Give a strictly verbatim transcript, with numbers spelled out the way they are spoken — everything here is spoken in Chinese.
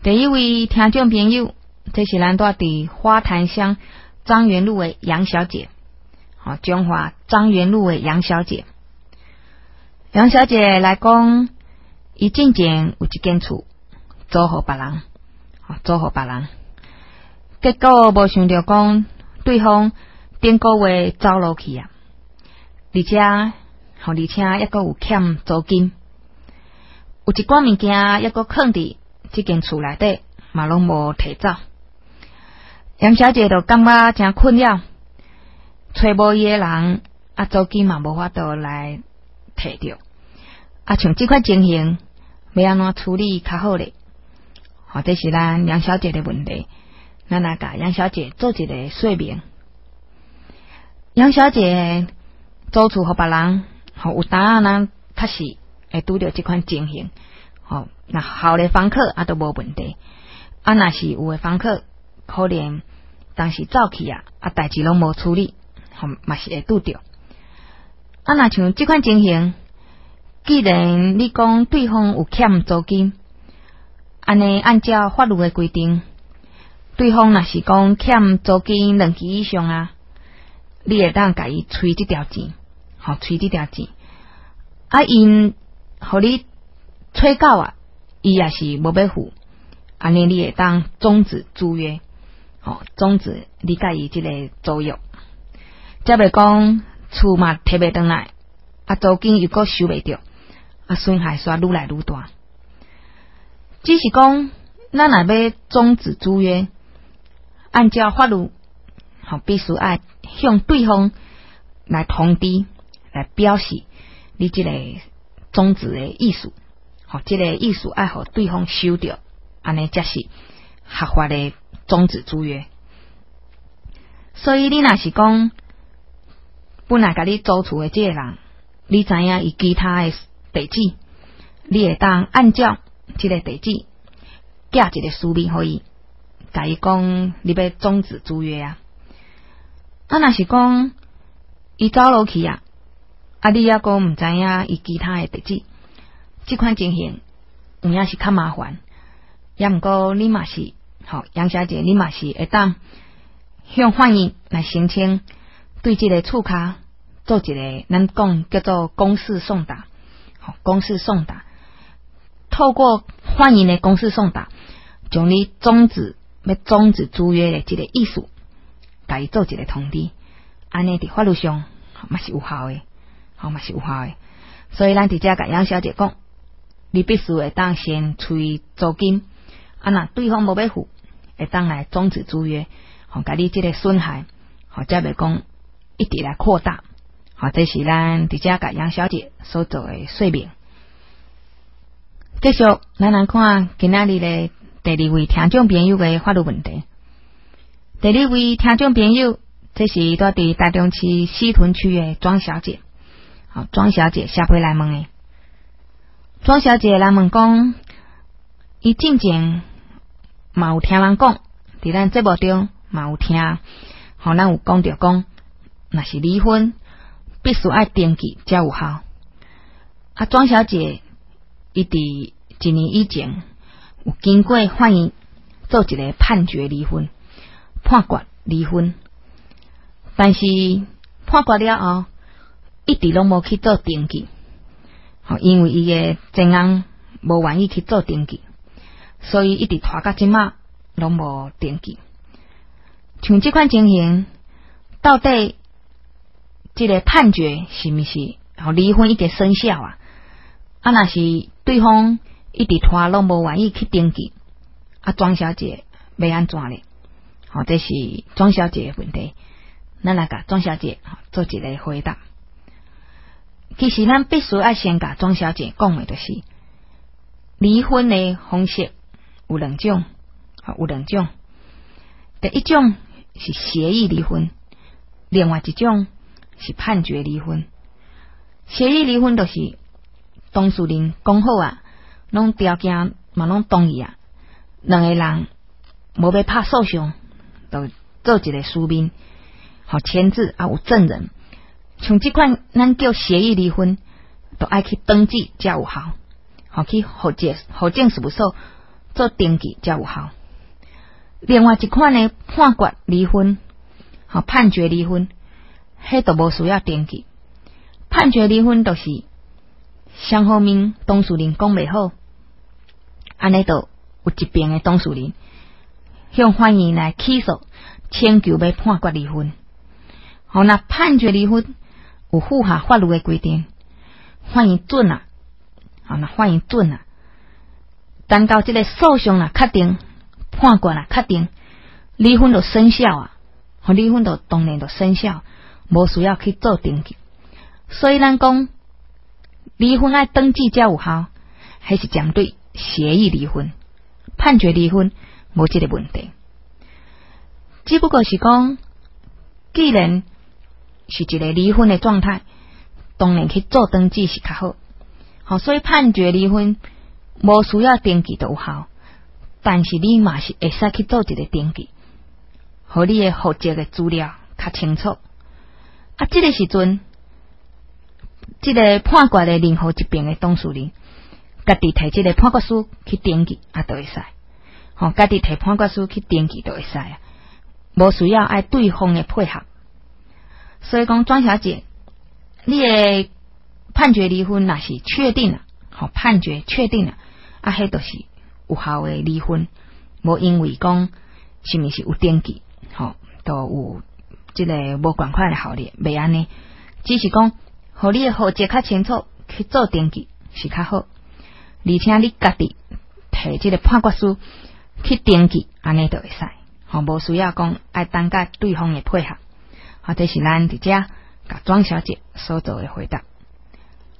第一位听众朋友，这是咱住伫花坛乡张元路的杨小姐，好，中华张元路的杨小姐。杨小姐来讲，伊进前有一间厝租互别人，租互别人，结果无想到讲对方顶个月走落去啊，而且，而且抑阁有欠租金，有一寡物件抑阁放伫这间厝内底，嘛拢无摕走。杨小姐就感觉真困扰，找无伊的人，啊，租金嘛无法度来摕着。啊，像这款情形，要安怎处理较好咧？好，这是咱杨小姐的问题，咱来甲杨小姐做一个说明。杨小姐租厝互别人，吼，有当啊，咱确实会拄着这款情形。吼，那好的房客啊都无问题，啊，若是有的房客可能当时走去啊，啊，代志拢无处理，吼，嘛是会拄着。啊，若像这款情形，既然你讲对方有欠租金，安尼按照法律的规定，对方若是讲欠租金两期以上啊，你会当甲伊催这条钱，吼，催这条钱。啊，因互你催到啊，伊也是无要付，安尼你会当终止租约，吼，终止你甲伊这个租约，则袂讲厝嘛摕袂转来，啊，租金又阁收袂着。啊，损害煞愈来愈大。只是讲，咱若要终止租约，按照法律，吼，必须爱向对方来通知，来表示你这个终止的意思，吼，这个意思爱互对方收着，安尼才是合法的终止租约。所以你若是讲，本来甲你租厝的这个人，你知影伊其他的地址，你会当按照这个地址寄一个书面给伊，甲伊讲你要终止租约啊。啊，若是讲伊走落去啊，啊，你抑个毋知影伊其他的地址，这款情形有影是较麻烦。也毋过你嘛是，吼，杨小姐，你嘛是会当向法院来申请，对这个厝卡做一个咱讲叫做公示送达。公示送达，透过法院的公示送达，将你终止要终止租约的这个意思，甲伊做一个通知，安尼伫法律上嘛是有效的，好嘛是有效的。所以咱直接甲杨小姐讲，你必须会当先催租金，啊，若对方无要付，会当来终止租约，好，甲你这个损害，好，才袂讲一直来扩大。好，这是咱直接甲杨小姐所做的说明。继续，咱来看今仔日的第二位听众朋友的法律问题。第二位听众朋友，这是住伫台中市西屯区的庄小姐。好，庄小姐写回来问的。庄小姐来问讲，伊进前嘛有听人讲，伫咱节目中嘛有听，好，咱有讲着讲，若是离婚，必须爱登记才有效。啊，庄小姐伊伫一年以前有经过法院做一个判决离婚，判决离婚，但是判决了后，一直拢无去做登记，好，因为伊个前翁无愿意去做登记，所以一直拖到即马拢无登记。像这款情形，到底这个判决是毋是好离婚一个生效啊？啊，若是对方一直拖拢无愿意去登记，啊，庄小姐要安怎咧？好，这是庄小姐的问题，咱来甲庄小姐做一个回答。其实咱必须爱先甲庄小姐讲的，就是离婚的方式有两种，有两种。第一种是协议离婚，另外一种是判决离婚。协议离婚就是当事人讲好啊，拢条件嘛拢同意啊，两个人无要拍诉讼，就做一个书面，好签字啊有证人。像这款咱叫协议离婚，都爱去登记才有效，好去户籍户政事务所做登记才有效。另外一款呢，判决离婚，好判决离婚，迄都无需要登记。判决离婚就是双方面当事人讲袂好，安尼就有一边的当事人向法院来起诉，请求要判决离婚。好，那判决离婚有符合法律的规定，法院准啊，好，那法院准啊，等到这个诉讼啊确定，判决啊确定，离婚就生效啊，好，离婚就当然就生效，无需要去做登记。所以咱讲离婚爱登记才有效，还是针对协议离婚、判决离婚无这个问题。只不过是讲，既然是一个离婚的状态，当然去做登记是较好。好，所以判决离婚无需要登记就有效，但是你嘛是会使去做一个登记，互你的户籍的资料较清楚。啊，这个时阵，这个判决的任何一边的当事人，家己摕这个判决书去登记啊，都会使。好，家己摕判决书去登记都会使啊，无需要爱对方的配合。所以讲，庄小姐，你的判决离婚若是确定了，好，判决确定了，啊，迄都是有效的离婚，无因为讲是毋是有登记，好，都有这个无共款的效力，袂安尼，只是讲，互你的户籍较清楚，去做登记是较好，而且你家己摕这个判决书去登记，安尼就会使，好，无需要讲爱等甲对方的配合。好，这是咱伫遮甲庄小姐所做的回答。